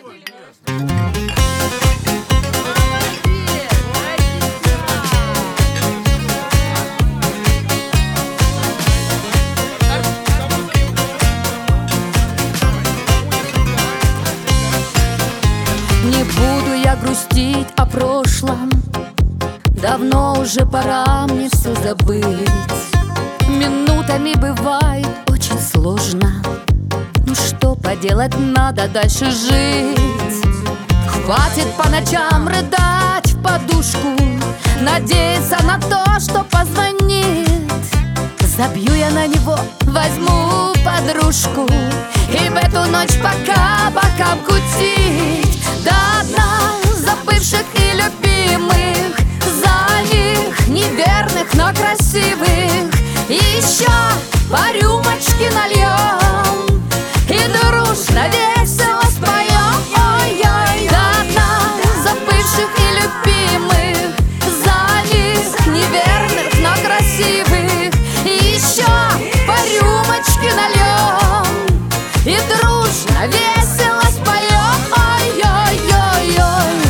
Не буду я грустить о прошлом, давно уже пора мне все забыть. Минутами бывает очень сложно, ну что поделать, надо дальше жить. Хватит по ночам рыдать в подушку, надеяться на то, что позвонит. Забью я на него, возьму подружку, и в эту ночь пока бокам кутить до дна забывших и любимых, за них неверных, но красивых. И еще по рюмочке нальем и дружно весело споем. Ой-ой, до дна забывших и любимых, за них неверных, но красивых. И еще по рюмочке нальем и дружно весело споем. Ой-ой-ой-ой.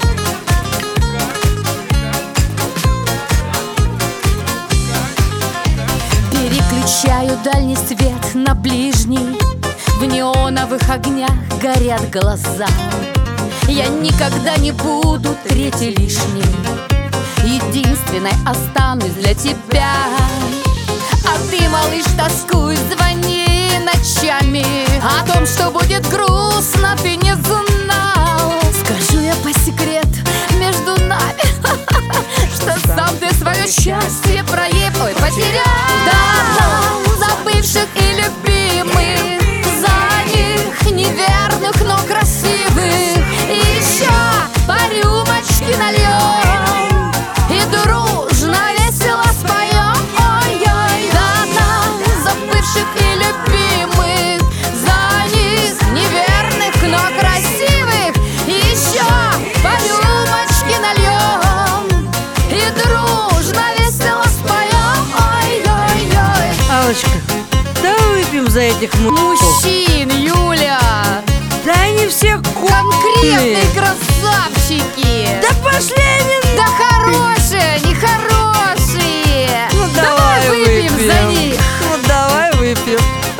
Переключаю дальний свет на ближний, в неоновых огнях горят глаза. Я никогда не буду третьей лишней, единственной останусь для тебя. А ты, малыш, тоскуй, звони ночами, о том, что будет грустно, ты не знал. Скажу я по секрету между нами, что сам ты свое счастье потерял. Да, забывших и любимых, за них неверных, но красивых. И еще по рюмочке нальем и дружно весело споем. Ой-ой, да, забывших и любимых, за них неверных, но красивых. И еще по рюмочке нальем и дружно весело споем. Ой-ой-ой. Аллочка, давай выпьем за этих мужчин, Юля. Да они все конкретные красавчики. Да пошли они. Да хорошие, нехорошие. Ну давай выпьем за них. Ну давай выпьем.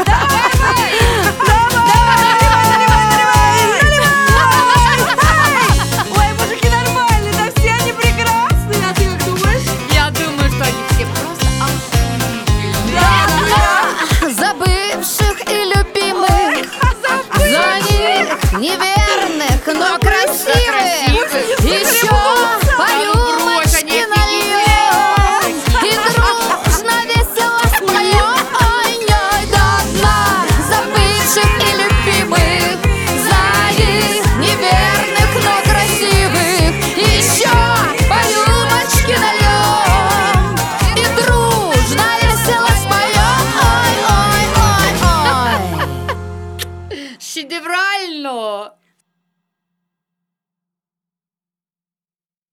Ой, мужики нормальные, да все они прекрасные. А ты как думаешь? Я думаю, что они все просто охуительные. Забывших и любимых, за них неверных, но красивых. Еще по рюмочке нальем и дружно весело споем. Ой-ой, до дна забывших и любимых, за них неверных, но красивых. Еще по рюмочке нальем и дружно весело споем. Ой-ой-ой-ой. Шедеврально!